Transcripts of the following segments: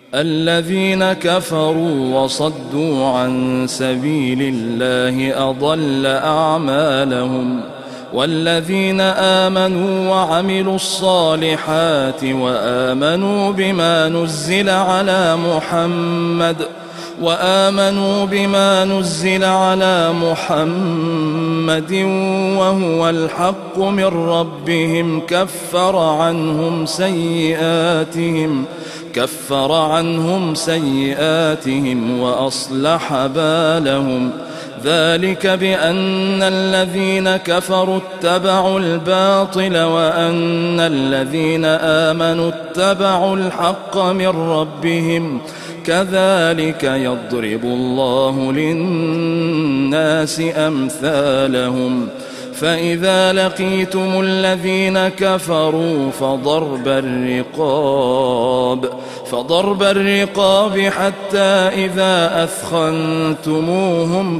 الذين كفروا وصدوا عن سبيل الله أضل أعمالهم. والذين آمنوا وعملوا الصالحات وآمنوا بما نزل على محمد وهو الحق من ربهم كفر عنهم سيئاتهم وأصلح بالهم. ذلك بأن الذين كفروا اتبعوا الباطل وأن الذين آمنوا اتبعوا الحق من ربهم. كذلك يضرب الله للناس أمثالهم. فإذا لقيتم الذين كفروا فضرب الرقاب حتى إذا أثخنتموهم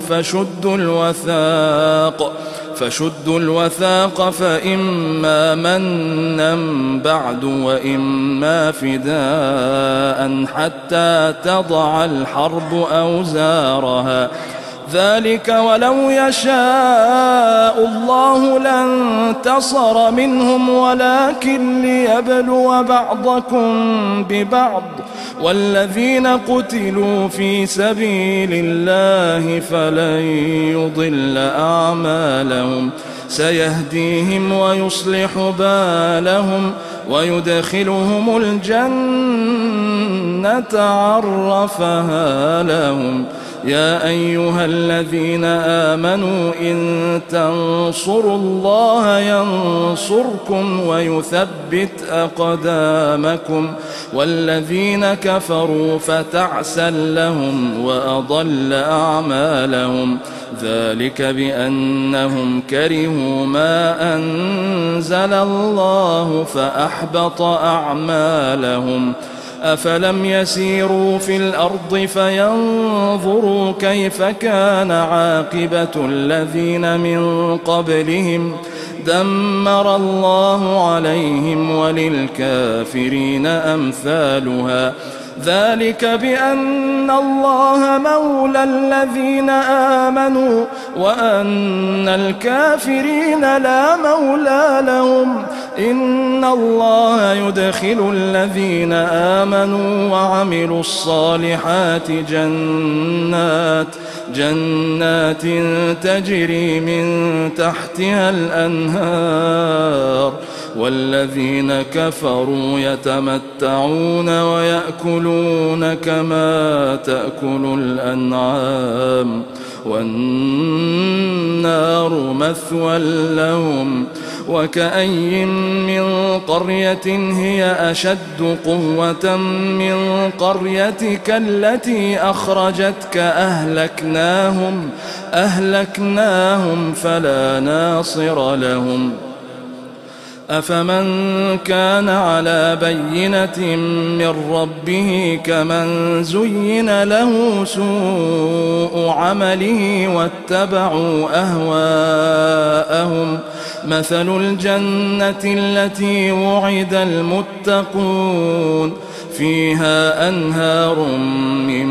فشدوا الوثاق فإما منا بعد وإما فداء حتى تضع الحرب أوزارها. ذلك ولو يشاء الله لانتصر منهم ولكن ليبلو بعضكم ببعض. والذين قتلوا في سبيل الله فلن يضل أعمالهم سيهديهم ويصلح بالهم ويدخلهم الجنة عرفها لهم. يا أيها الذين آمنوا إن تنصروا الله ينصركم ويثبت أقدامكم. والذين كفروا فتعسا لهم وأضل أعمالهم. ذلك بأنهم كرهوا ما أنزل الله فأحبط أعمالهم. أفلم يسيروا في الأرض فينظروا كيف كان عاقبة الذين من قبلهم دمر الله عليهم وللكافرين أمثالها. ذلك بأن الله مولى الذين آمنوا وأن الكافرين لا مولى لهم. إن الله يدخل الذين آمنوا وعملوا الصالحات جنات تجري من تحتها الأنهار. والذين كفروا يتمتعون ويأكلون كما تأكل الأنعام والنار مثوى لهم. وكأي من قرية هي أشد قوة من قريتك التي أخرجتك أهلكناهم فلا ناصر لهم. أفمن كان على بينة من ربه كمن زين له سوء عمله واتبعوا أهواءهم. مثل الجنة التي وعد المتقون فيها أنهار من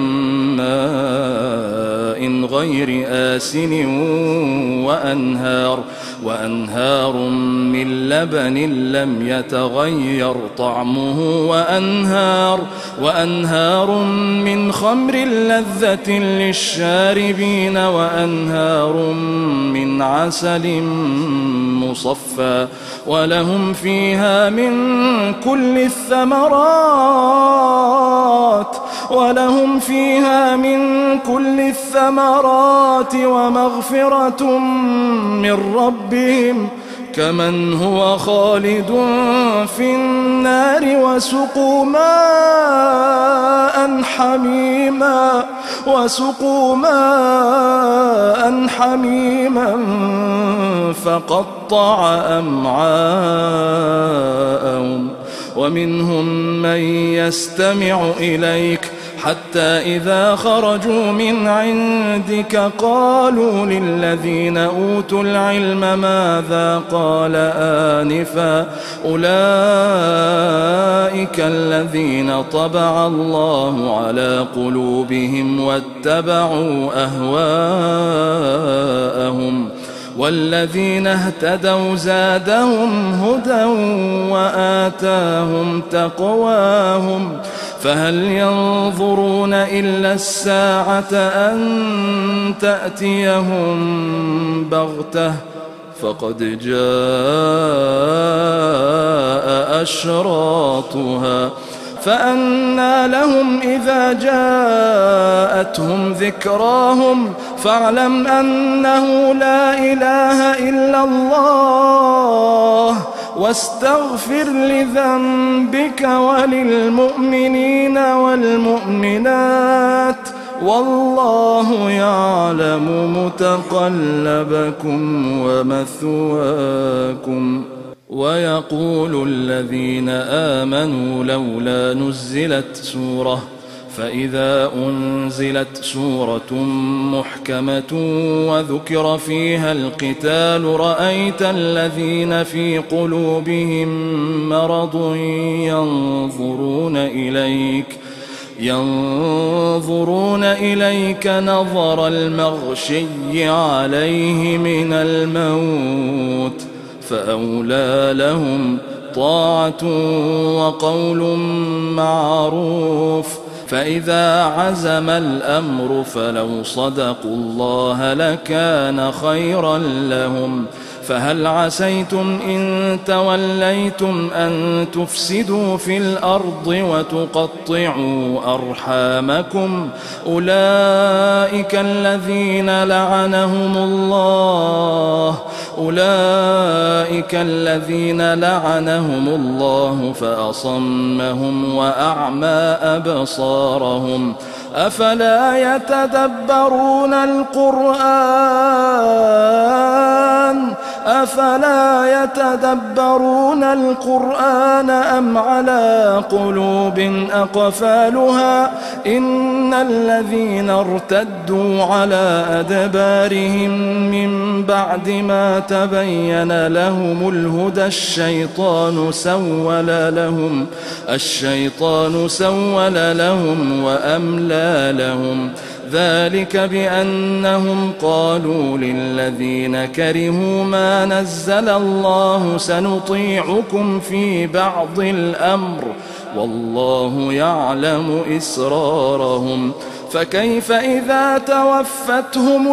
ماء غير آسن وأنهار من لبن لم يتغير طعمه وأنهار من خمر لذة للشاربين وأنهار من عسل مصفى ولهم فيها من كل الثمرات ومغفرة من ربهم كمن هو خالد في النار وسقوا ماء حميما فقطع أمعاءهم. ومنهم من يستمع إليك حتى إذا خرجوا من عندك قالوا للذين أوتوا العلم ماذا قال آنفا أولئك الذين طبع الله على قلوبهم واتبعوا أهواءهم والذين اهتدوا زادهم هدى وآتاهم تقواهم فهل ينظرون إلا الساعة أن تأتيهم بغتة فقد جاء أشراطها فأنى لهم إذا جاءتهم ذكراهم فاعلم أنه لا إله إلا الله واستغفر لذنبك وللمؤمنين والمؤمنات والله يعلم متقلبكم ومثواكم. ويقول الذين آمنوا لولا نزلت سورة فإذا أنزلت سورة محكمة وذكر فيها القتال رأيت الذين في قلوبهم مرض ينظرون إليك نظر المغشي عليه من الموت فأولى لهم طاعة وقول معروف فإذا عزم الأمر فلو صدقوا الله لكان خيرا لهم فهل عسيتم إن توليتم أن تفسدوا في الأرض وتقطعوا أرحامكم أولئك الذين لعنهم الله فأصمهم وأعمى أبصارهم أفلا يتدبرون القرآن أم على قلوب أقفالها إن الذين ارتدوا على أدبارهم من بعد ما تبين لهم الهدى الشيطان سول لهم وأملى لهم ذلك بأنهم قالوا للذين كرهوا ما نزل الله سنطيعكم في بعض الأمر والله يعلم إسرارهم فكيف إذا توفتهم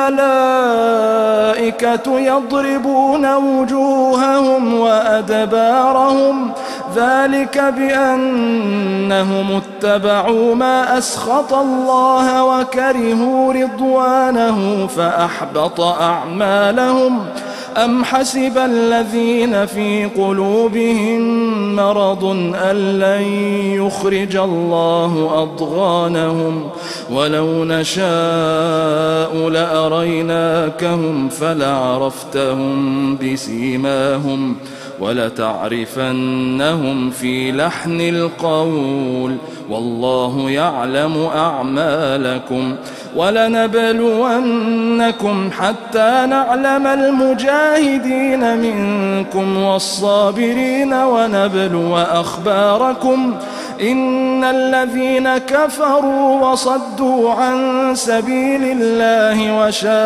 الملائكة يضربون وجوههم وأدبارهم ذلك بأنهم اتبعوا ما أسخط الله وكرهوا رضوانه فأحبط أعمالهم أم حسب الذين في قلوبهم مرض أن لن يخرج الله أضغانهم ولو نشاء لأريناكهم فلعرفتهم بسيماهم ولتعرفنهم في لحن القول والله يعلم أعمالكم ولنبلونكم حتى نعلم المجاهدين منكم والصابرين ونبلو أخباركم إن الذين كفروا وصدوا عن سبيل الله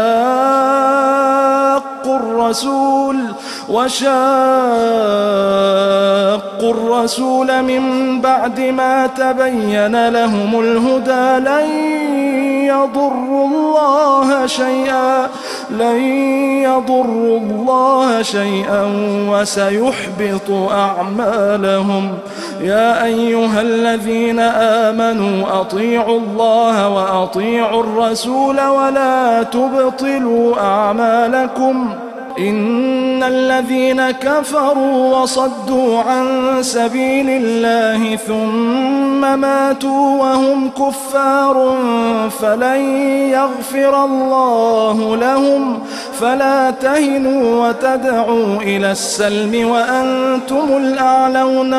وشاقوا الرسول من بعد ما تبين لهم الهدى لن يضروا الله شيئا وسيحبط أعمالهم يا أيها الذين آمنوا أطيعوا الله وأطيعوا الرسول ولا تبطلوا أعمالكم إن الذين كفروا وصدوا عن سبيل الله ثم ماتوا وهم كفار فلن يغفر الله لهم فلا تهنوا وتدعوا إلى السلم وأنتم الأعلون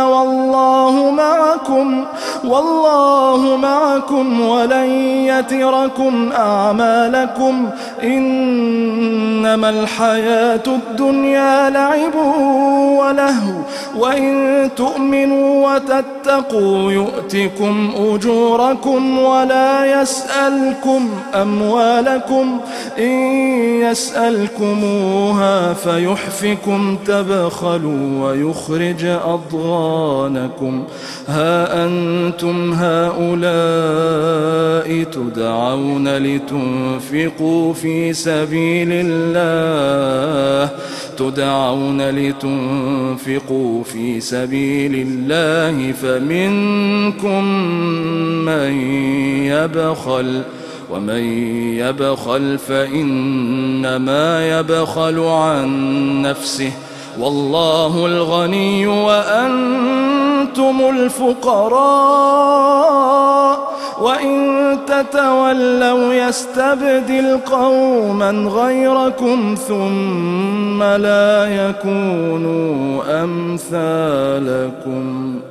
والله معكم ولن يتركم أعمالكم إنما الحياة الدنيا لعب ولهو وإن تؤمنوا وتتقوا يؤتكم أجوركم ولا يسألكم أموالكم إن يسألكموها فيحفكم تبخلوا ويخرج أضغانكم ها أنتم هؤلاء تدعون لتنفقوا في سبيل الله فمنكم من يبخل ومن يبخل فإنما يبخل عن نفسه والله الغني وأنتم الفقراء وإن تتولوا يستبدل قوما غيركم ثم لا يكونوا أمثالكم.